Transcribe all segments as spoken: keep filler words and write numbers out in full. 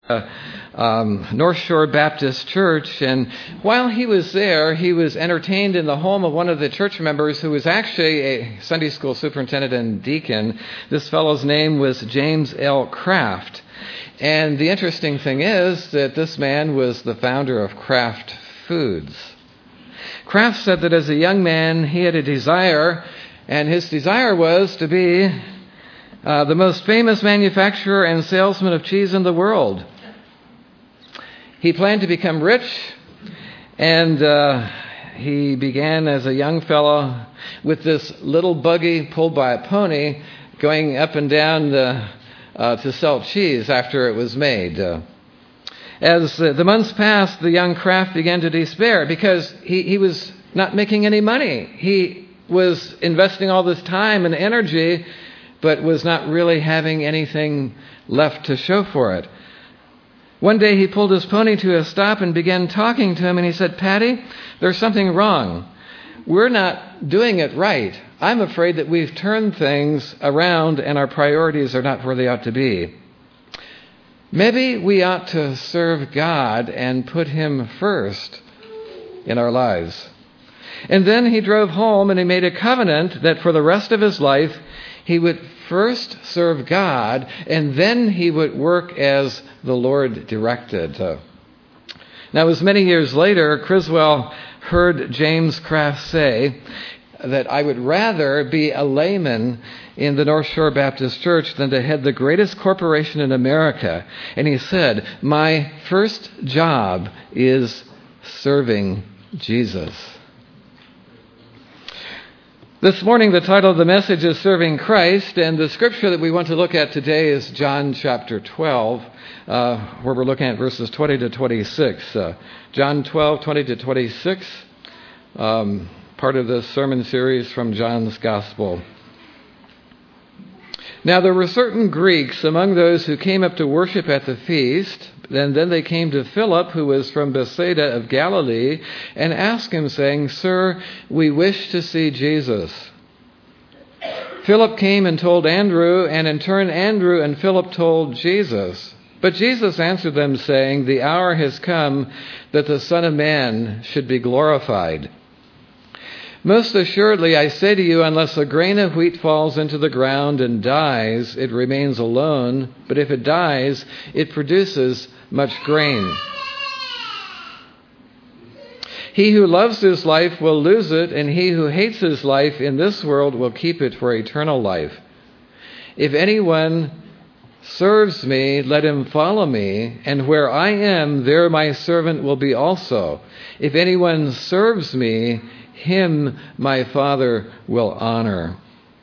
Uh, um, North Shore Baptist Church, and while he was there, he was entertained in the home of one of the church members who was actually a Sunday school superintendent and deacon. This fellow's name was James L. Kraft. And the interesting thing is that this man was the founder of Kraft Foods. Kraft said that as a young man, he had a desire, and his desire was to be uh, the most famous manufacturer and salesman of cheese in the world. He planned to become rich, and uh, he began as a young fellow with this little buggy pulled by a pony going up and down the, uh, to sell cheese after it was made. Uh, as uh, the months passed, the young Kraft began to despair because he, he was not making any money. He was investing all this time and energy, but was not really having anything left to show for it. One day he pulled his pony to a stop and began talking to him, and he said, "Patty, there's something wrong. We're not doing it right. I'm afraid that we've turned things around and our priorities are not where they ought to be. Maybe we ought to serve God and put Him first in our lives." And then he drove home and he made a covenant that for the rest of his life he would first serve God, and then he would work as the Lord directed. Uh, now, it was many years later, Criswell heard James Kraft say that I would rather be a layman in the North Shore Baptist Church than to head the greatest corporation in America. And he said, "My first job is serving Jesus." This morning, the title of the message is Serving Christ, and the scripture that we want to look at today is John chapter twelve, uh, where we're looking at verses twenty to twenty-six. Uh, John twelve, twenty to twenty-six, um, part of the sermon series from John's Gospel. Now there were certain Greeks among those who came up to worship at the feast. And then they came to Philip, who was from Bethsaida of Galilee, and asked him, saying, "Sir, we wish to see Jesus." Philip came and told Andrew, and in turn Andrew and Philip told Jesus. But Jesus answered them, saying, "The hour has come that the Son of Man should be glorified. Most assuredly, I say to you, unless a grain of wheat falls into the ground and dies, it remains alone. But if it dies, it produces much grain. He who loves his life will lose it, and he who hates his life in this world will keep it for eternal life. If anyone serves me, let him follow me, and where I am, there my servant will be also. If anyone serves me, him my Father will honor."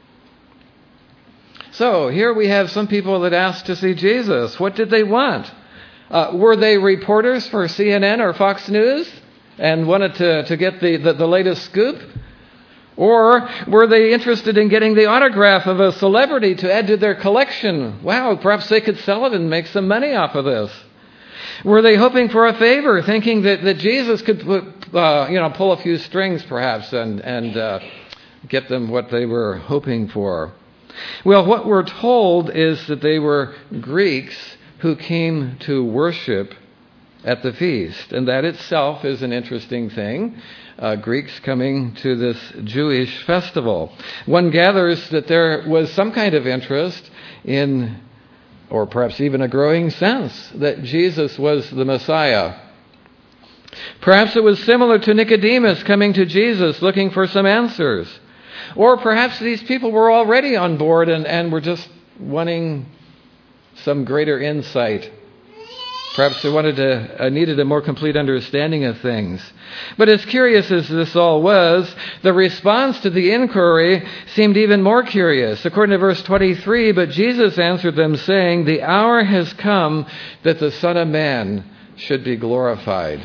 So here we have some people that asked to see Jesus. What did they want? Uh, were they reporters for C N N or Fox News and wanted to, to get the, the, the latest scoop? Or were they interested in getting the autograph of a celebrity to add to their collection? Wow, perhaps they could sell it and make some money off of this. Were they hoping for a favor, thinking that, that Jesus could uh, you know, pull a few strings perhaps and, and uh, get them what they were hoping for? Well, what we're told is that they were Greeks who came to worship at the feast. And that itself is an interesting thing. Uh, Greeks coming to this Jewish festival. One gathers that there was some kind of interest in, or perhaps even a growing sense, that Jesus was the Messiah. Perhaps it was similar to Nicodemus coming to Jesus looking for some answers. Or perhaps these people were already on board and, and were just wanting some greater insight. Perhaps they wanted to, uh, needed a more complete understanding of things. But as curious as this all was, the response to the inquiry seemed even more curious. According to verse twenty-three, "But Jesus answered them, saying, The hour has come that the Son of Man should be glorified."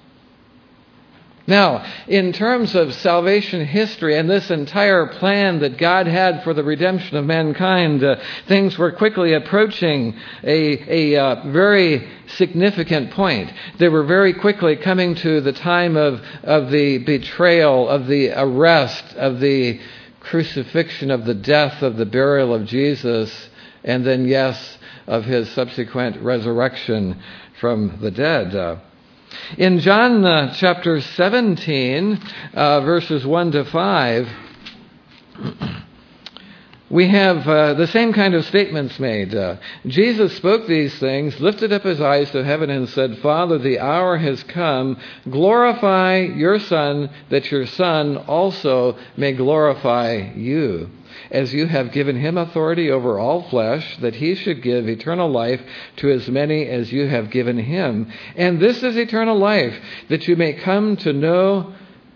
Now, in terms of salvation history and this entire plan that God had for the redemption of mankind, uh, things were quickly approaching a, a uh, very significant point. They were very quickly coming to the time of, of the betrayal, of the arrest, of the crucifixion, of the death, of the burial of Jesus, and then, yes, of his subsequent resurrection from the dead. Uh, in John uh, chapter seventeen, uh, verses one to five, we have uh, the same kind of statements made. Uh, Jesus spoke these things, lifted up his eyes to heaven, and said, Father, the hour has come. Glorify your Son, that your Son also may glorify you, as you have given him authority over all flesh, that he should give eternal life to as many as you have given him. And this is eternal life, that you may come to know,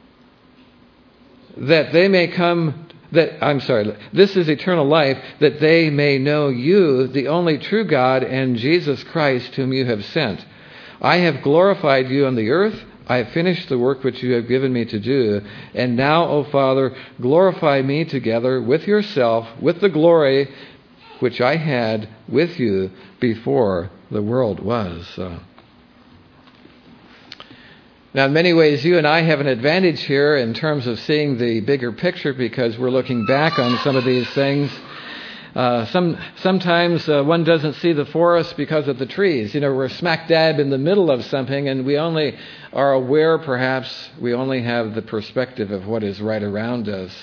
that they may come That I'm sorry, this is eternal life, that they may know you, the only true God, and Jesus Christ, whom you have sent. I have glorified you on the earth. I have finished the work which you have given me to do. And now, O Father, glorify me together with yourself, with the glory which I had with you before the world was. Uh, Now, in many ways, you and I have an advantage here in terms of seeing the bigger picture because we're looking back on some of these things. Uh, some sometimes uh, one doesn't see the forest because of the trees. You know, we're smack dab in the middle of something, and we only are aware, perhaps, we only have the perspective of what is right around us.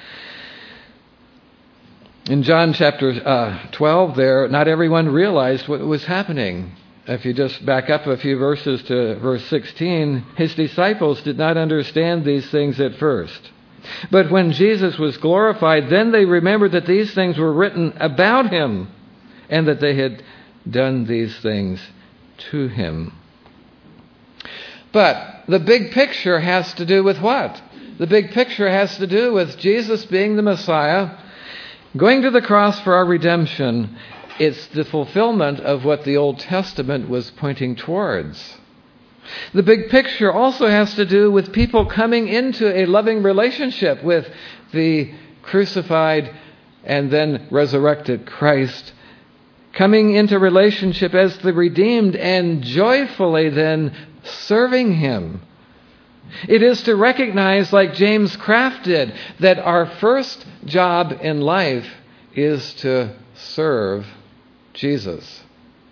In John chapter uh, twelve there, not everyone realized what was happening. If you just back up a few verses to verse sixteen, his disciples did not understand these things at first. But when Jesus was glorified, then they remembered that these things were written about him and that they had done these things to him. But the big picture has to do with what? The big picture has to do with Jesus being the Messiah, going to the cross for our redemption. It's the fulfillment of what the Old Testament was pointing towards. The big picture also has to do with people coming into a loving relationship with the crucified and then resurrected Christ, coming into relationship as the redeemed and joyfully then serving him. It is to recognize, like James Craft did, that our first job in life is to serve Jesus.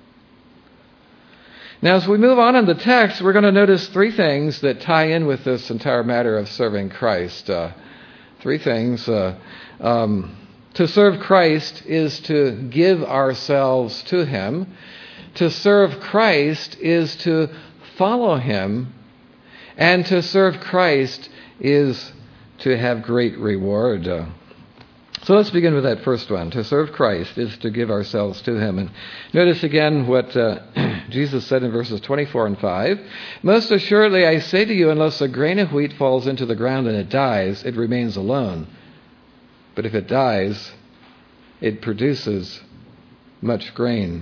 Now, as we move on in the text, we're going to notice three things that tie in with this entire matter of serving Christ. Uh, three things. Uh, um, to serve Christ is to give ourselves to him. To serve Christ is to follow him. And to serve Christ is to have great reward. Uh, So let's begin with that first one. To serve Christ is to give ourselves to him. And notice again what uh, Jesus said in verses twenty-four and five. Most assuredly I say to you, unless a grain of wheat falls into the ground and it dies, it remains alone. But if it dies, it produces much grain.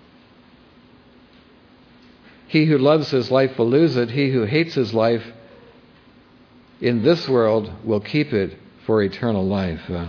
He who loves his life will lose it. He who hates his life in this world will keep it for eternal life. Uh,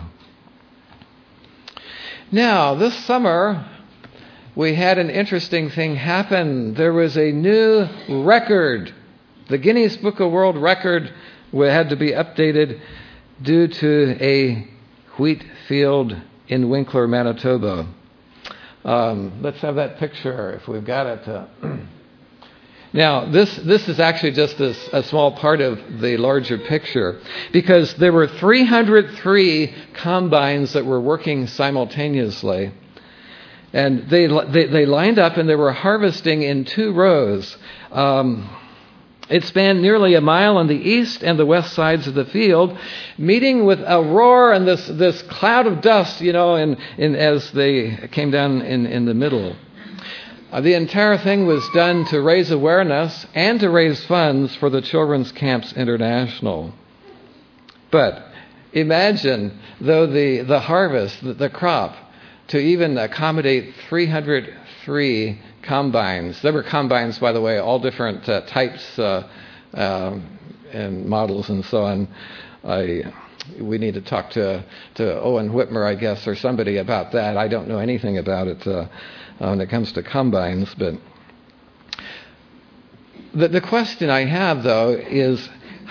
Now, this summer, we had an interesting thing happen. There was a new record. The Guinness Book of World Record had to be updated due to a wheat field in Winkler, Manitoba. Um, let's have that picture if we've got it. Uh, Now, this this is actually just a, a small part of the larger picture, because there were three hundred three combines that were working simultaneously. And they they, they lined up and they were harvesting in two rows. Um, it spanned nearly a mile on the east and the west sides of the field, meeting with a roar and this, this cloud of dust, you know, in, in, as they came down in, in the middle. Uh, the entire thing was done to raise awareness and to raise funds for the Children's Camps International. But imagine, though, the, the harvest, the, the crop, to even accommodate three hundred three combines. There were combines, by the way, all different uh, types uh, uh, and models and so on. I, we need to talk to, to Owen Whitmer, I guess, or somebody about that. I don't know anything about it uh, when it comes to combines. But the, the question I have, though, is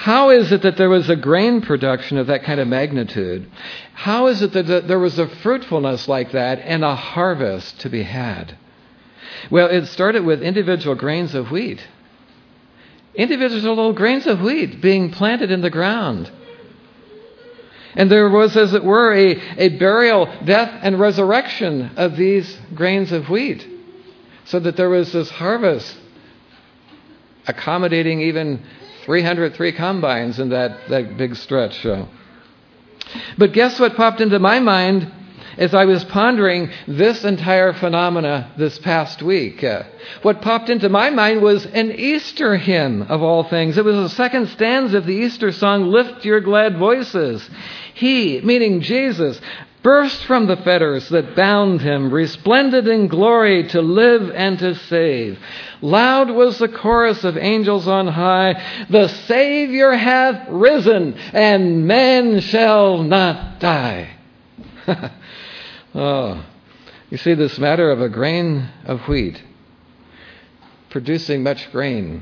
How is it that there was a grain production of that kind of magnitude? How is it that there was a fruitfulness like that and a harvest to be had? Well, it started with individual grains of wheat. Individual little grains of wheat being planted in the ground. And there was, as it were, a, a burial, death, and resurrection of these grains of wheat. So that there was this harvest accommodating even three hundred three combines in that, that big stretch. Uh, but guess what popped into my mind as I was pondering this entire phenomena this past week? Uh, what popped into my mind was an Easter hymn, of all things. It was the second stanza of the Easter song, "Lift Your Glad Voices." He, meaning Jesus, burst from the fetters that bound him, resplendent in glory to live and to save. Loud was the chorus of angels on high, "The Savior hath risen, and man shall not die." Oh, you see, this matter of a grain of wheat producing much grain,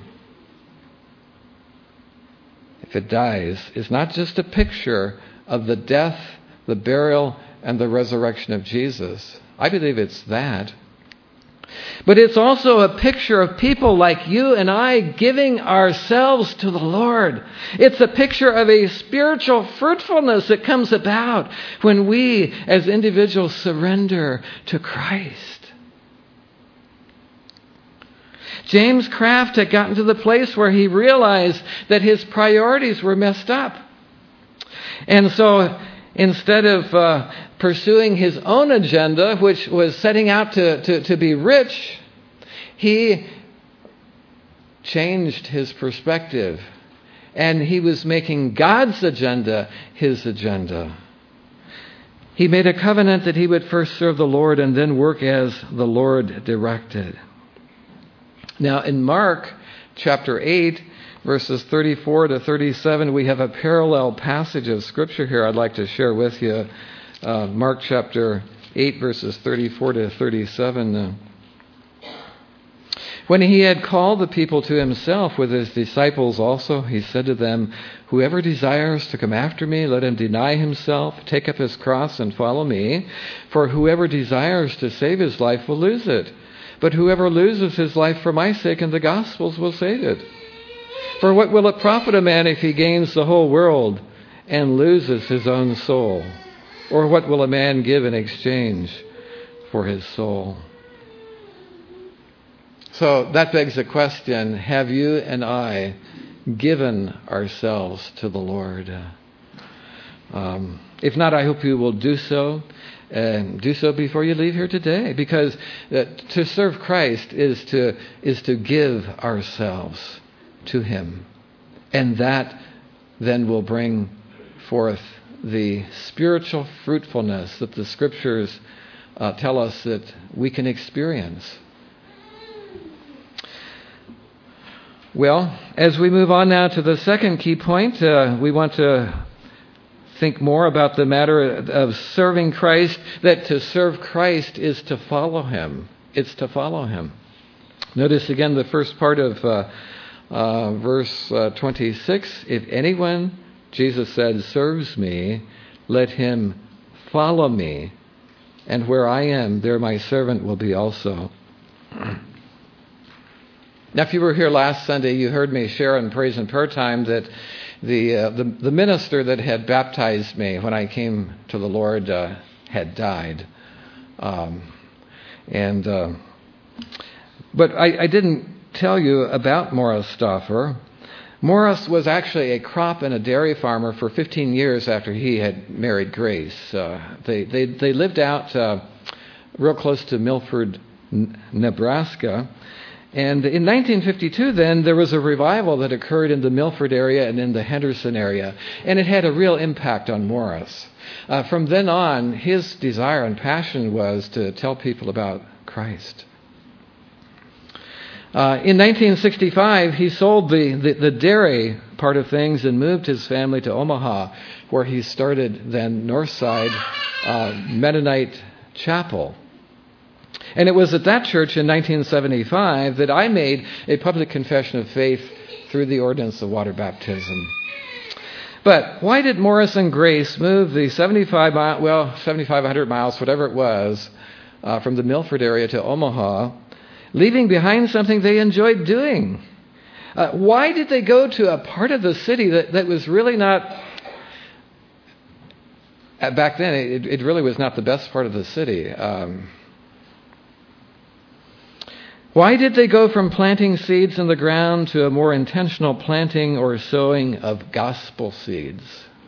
if it dies, is not just a picture of the death, the burial, and the resurrection of Jesus. I believe it's that. But it's also a picture of people like you and I giving ourselves to the Lord. It's a picture of a spiritual fruitfulness that comes about when we as individuals surrender to Christ. James Kraft had gotten to the place where he realized that his priorities were messed up. And so instead of uh, pursuing his own agenda, which was setting out to, to, to be rich, he changed his perspective. And he was making God's agenda his agenda. He made a covenant that he would first serve the Lord and then work as the Lord directed. Now, in Mark chapter eight, verses thirty-four to thirty-seven, we have a parallel passage of Scripture here I'd like to share with you. Uh, Mark chapter eight, verses thirty-four to thirty-seven. Uh, when he had called the people to himself with his disciples also, he said to them, "Whoever desires to come after me, let him deny himself, take up his cross, and follow me. For whoever desires to save his life will lose it. But whoever loses his life for my sake and the gospel's will save it. For what will it profit a man if he gains the whole world and loses his own soul? Or what will a man give in exchange for his soul?" So that begs the question, have you and I given ourselves to the Lord? Um, if not, I hope you will do so. And do so before you leave here today, because uh, to serve Christ is to is to give ourselves to Him, and that then will bring forth the spiritual fruitfulness that the Scriptures uh, tell us that we can experience. Well, as we move on now to the second key point, uh, we want to think more about the matter of serving Christ, that to serve Christ is to follow Him. It's to follow Him. Notice again the first part of uh, uh, verse uh, twenty-six. "If anyone," Jesus said, "serves me, let him follow me. And where I am, there my servant will be also." Now, if you were here last Sunday, you heard me share in praise and prayer time that the uh, the, the minister that had baptized me when I came to the Lord uh, had died, um, and uh, but I, I didn't tell you about Morris Stauffer. Morris was actually a crop and a dairy farmer for fifteen years after he had married Grace. Uh, they they they lived out uh, real close to Milford, Nebraska. And in nineteen fifty-two, then, there was a revival that occurred in the Milford area and in the Henderson area, and it had a real impact on Morris. Uh, from then on, his desire and passion was to tell people about Christ. Uh, in nineteen sixty-five, he sold the, the, the dairy part of things and moved his family to Omaha, where he started then Northside uh, Mennonite Chapel. And it was at that church in nineteen seventy-five that I made a public confession of faith through the ordinance of water baptism. But why did Morris and Grace move the seventy-five mile, well, seventy-five hundred miles, whatever it was, uh, from the Milford area to Omaha, leaving behind something they enjoyed doing? Uh, why did they go to a part of the city that, that was really not, uh, back then, it, it really was not the best part of the city. Um, why did they go from planting seeds in the ground to a more intentional planting or sowing of gospel seeds?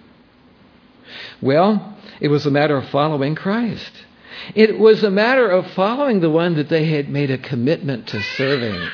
Well, it was a matter of following Christ. It was a matter of following the one that they had made a commitment to serving.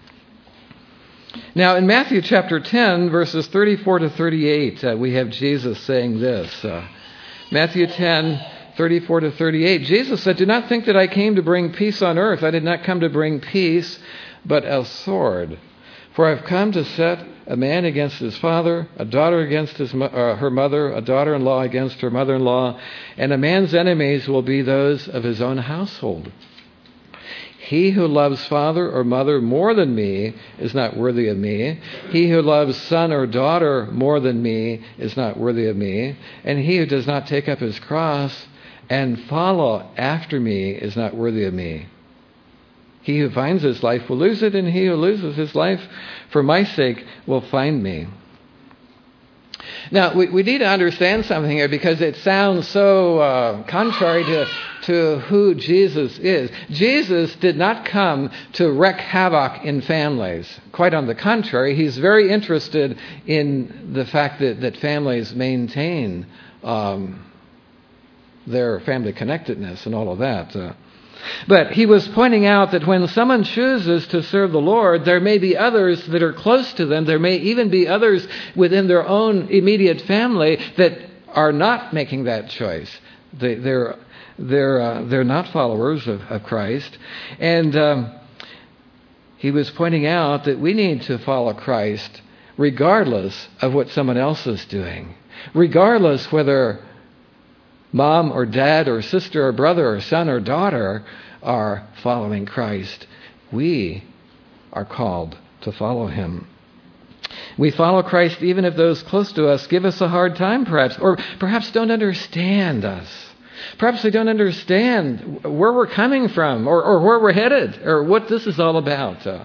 Now, in Matthew chapter ten, verses thirty-four to thirty-eight, uh, we have Jesus saying this. Uh, Matthew ten, thirty-four to thirty-eight, Jesus said, "Do not think that I came to bring peace on earth. I did not come to bring peace, but a sword. For I have come to set a man against his father, a daughter against his mo- uh, her mother, a daughter-in-law against her mother-in-law, and a man's enemies will be those of his own household. He who loves father or mother more than me is not worthy of me. He who loves son or daughter more than me is not worthy of me. And he who does not take up his cross and follow after me is not worthy of me. He who finds his life will lose it, and he who loses his life for my sake will find me." Now, we, we need to understand something here because it sounds so uh, contrary to, to who Jesus is. Jesus did not come to wreak havoc in families. Quite on the contrary, he's very interested in the fact that, that families maintain um, their family connectedness and all of that. Uh, But he was pointing out that when someone chooses to serve the Lord, there may be others that are close to them. There may even be others within their own immediate family that are not making that choice. They, they're they're uh, they're not followers of, of Christ. And um, he was pointing out that we need to follow Christ regardless of what someone else is doing, regardless whether mom or dad or sister or brother or son or daughter are following Christ. We are called to follow him. We follow Christ even if those close to us give us a hard time, perhaps, or perhaps don't understand us. Perhaps they don't understand where we're coming from or, or where we're headed or what this is all about. Uh,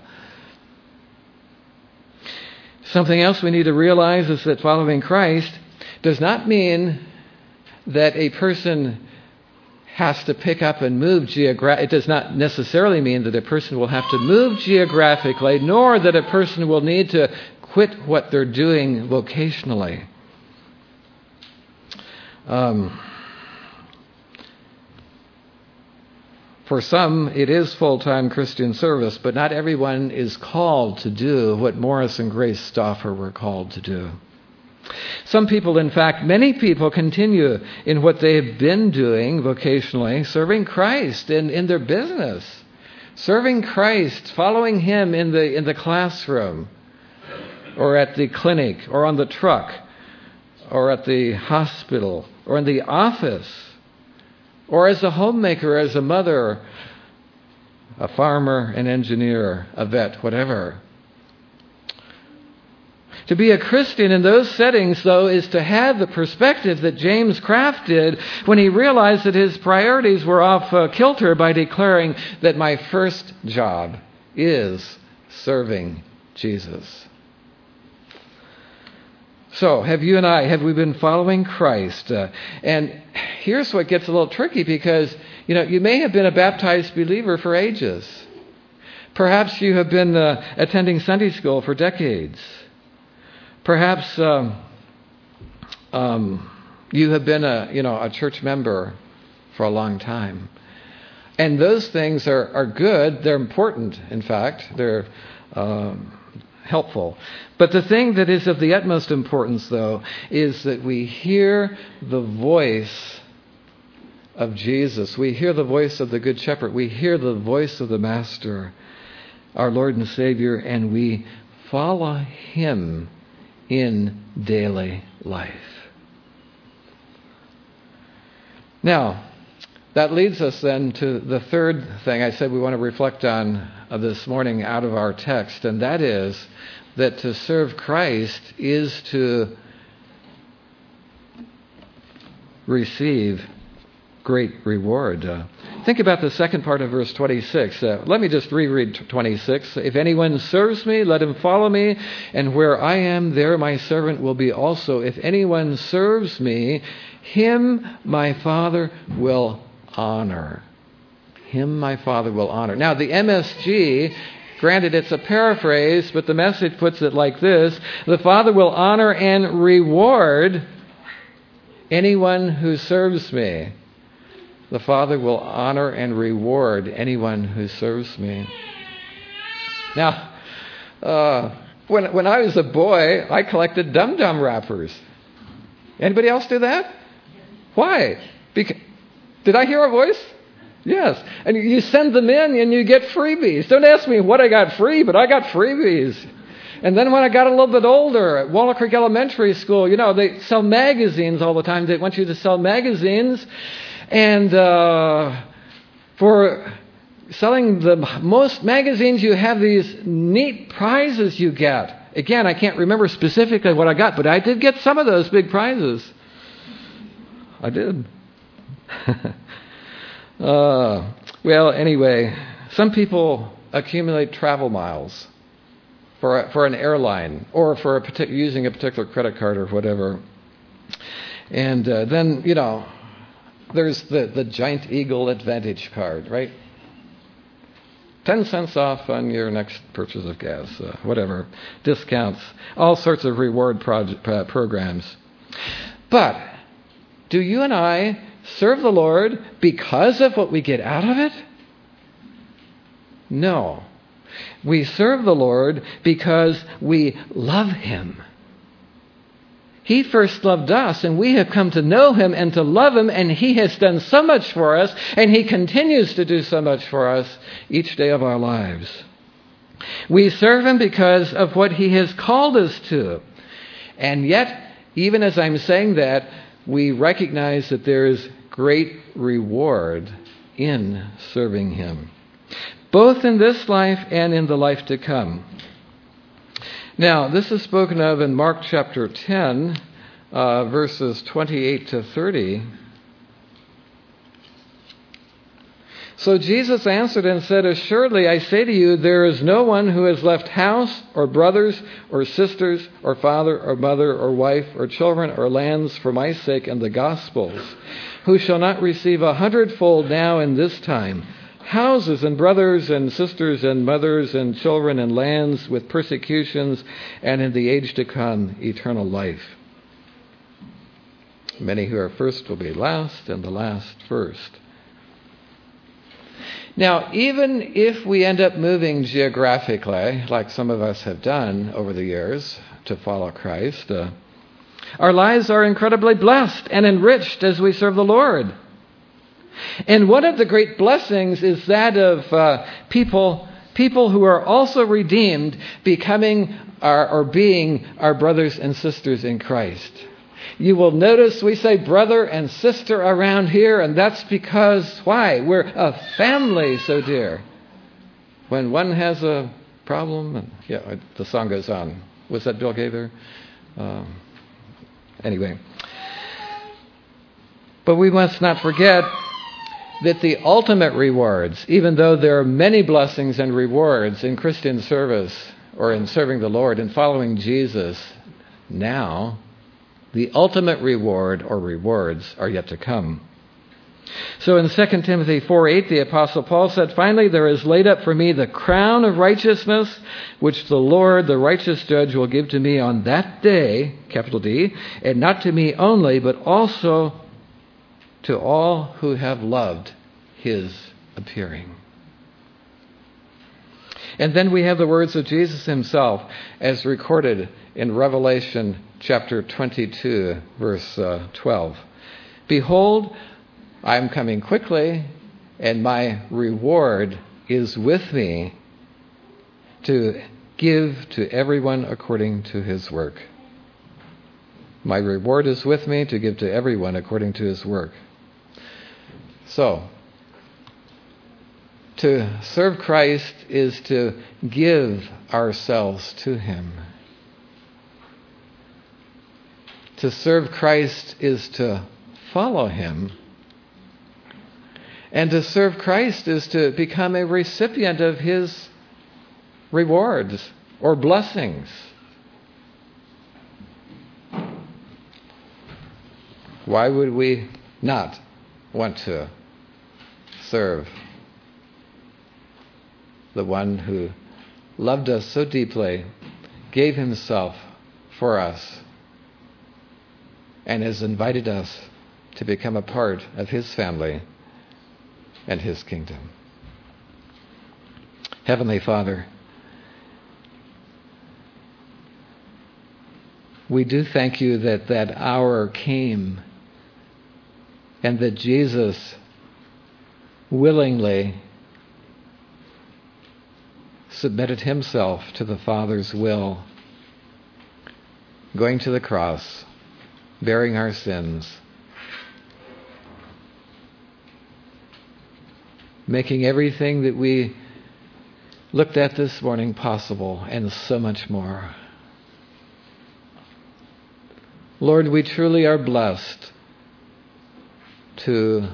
something else we need to realize is that following Christ does not mean that a person has to pick up and move geographically. It does not necessarily mean that a person will have to move geographically, nor that a person will need to quit what they're doing vocationally. Um, for some, it is full-time Christian service, but not everyone is called to do what Morris and Grace Stauffer were called to do. Some people, in fact, many people continue in what they have been doing vocationally, serving Christ in, in their business, serving Christ, following him in the in the classroom, or at the clinic, or on the truck, or at the hospital, or in the office, or as a homemaker, as a mother, a farmer, an engineer, a vet, whatever. To be a Christian in those settings, though, is to have the perspective that James Kraft did when he realized that his priorities were off uh, kilter by declaring that my first job is serving Jesus. So, have you and I, have we been following Christ? Uh, and here's what gets a little tricky because, you know, you may have been a baptized believer for ages. Perhaps you have been uh, attending Sunday school for decades. Perhaps um, um, you have been a you know a church member for a long time, and those things are, are good. They're important. In fact, they're um, helpful. But the thing that is of the utmost importance, though, is that we hear the voice of Jesus. We hear the voice of the Good Shepherd. We hear the voice of the Master, our Lord and Savior, and we follow him in daily life. Now, that leads us then to the third thing I said we want to reflect on uh, this morning out of our text, and that is that to serve Christ is to receive great reward. Uh, think about the second part of verse twenty-six. Uh, let me just reread twenty-six. If anyone serves me, let him follow me, and where I am, there my servant will be also. If anyone serves me, him my Father will honor. Him my Father will honor. Now, the M S G, granted it's a paraphrase, but the Message puts it like this: the Father will honor and reward anyone who serves me. The Father will honor and reward anyone who serves me. Now, uh, when when I was a boy, I collected Dum Dum wrappers. Anybody else do that? Why? Because, did I hear a voice? Yes. And you send them in and you get freebies. Don't ask me what I got free, but I got freebies. And then when I got a little bit older at Walnut Creek Elementary School, you know, they sell magazines all the time. They want you to sell magazines. And uh, for selling the most magazines, you have these neat prizes you get. Again, I can't remember specifically what I got, but I did get some of those big prizes. I did. uh, well, anyway, some people accumulate travel miles for a, for an airline or for a partic- using a particular credit card or whatever. And uh, then, you know, there's the, the Giant Eagle Advantage card, right? Ten cents off on your next purchase of gas, uh, whatever, discounts, all sorts of reward project, uh, programs. But do you and I serve the Lord because of what we get out of it? No. We serve the Lord because we love Him. He first loved us, and we have come to know Him and to love Him, and He has done so much for us, and He continues to do so much for us each day of our lives. We serve Him because of what He has called us to. And yet, even as I'm saying that, we recognize that there is great reward in serving Him, both in this life and in the life to come. Now, this is spoken of in Mark chapter ten, uh, verses twenty-eight to thirty. So Jesus answered and said, "Assuredly, I say to you, there is no one who has left house or brothers or sisters or father or mother or wife or children or lands for my sake and the gospel's, who shall not receive a hundredfold now in this time, houses and brothers and sisters and mothers and children and lands with persecutions, and in the age to come eternal life. Many who are first will be last, and the last first." Now, even if we end up moving geographically, like some of us have done over the years to follow Christ, uh, our lives are incredibly blessed and enriched as we serve the Lord. And one of the great blessings is that of uh, people people who are also redeemed becoming our, or being our brothers and sisters in Christ. You will notice we say brother and sister around here, and that's because, why? We're a family so dear. When one has a problem, and yeah, the song goes on. Was that Bill Gaither? Um, anyway. But we must not forget that the ultimate rewards, even though there are many blessings and rewards in Christian service or in serving the Lord and following Jesus now, the ultimate reward or rewards are yet to come. So in Second Timothy four eight, the Apostle Paul said, "Finally, there is laid up for me the crown of righteousness, which the Lord, the righteous judge, will give to me on that day," capital D, "and not to me only, but also to all who have loved His appearing." And then we have the words of Jesus Himself as recorded in Revelation chapter twenty-two, verse uh, twelve. "Behold, I am coming quickly, and my reward is with me to give to everyone according to his work." My reward is with me to give to everyone according to his work. So, to serve Christ is to give ourselves to Him. To serve Christ is to follow him. And to serve Christ is to become a recipient of his rewards or blessings. Why would we not want to serve the one who loved us so deeply, gave himself for us, and has invited us to become a part of his family and his kingdom? Heavenly Father, we do thank you that that hour came and that Jesus willingly submitted himself to the Father's will, going to the cross, bearing our sins, making everything that we looked at this morning possible, and so much more. Lord, we truly are blessed to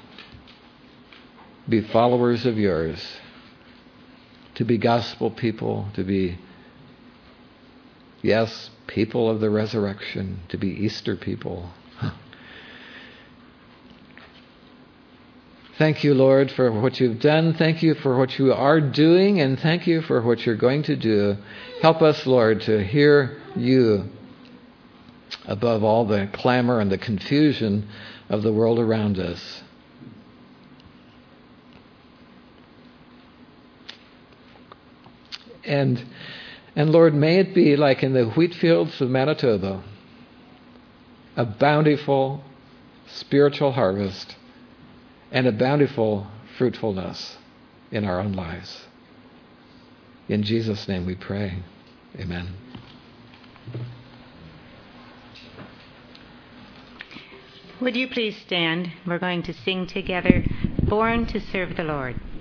be followers of yours, to be gospel people, to be, yes, people of the resurrection, to be Easter people. Thank you, Lord, for what you've done. Thank you for what you are doing, and thank you for what you're going to do. Help us, Lord, to hear you above all the clamor and the confusion of the world around us. And, and Lord, may it be like in the wheat fields of Manitoba, a bountiful spiritual harvest and a bountiful fruitfulness in our own lives. In Jesus' name we pray. Amen. Would you please stand? We're going to sing together, Born to Serve the Lord.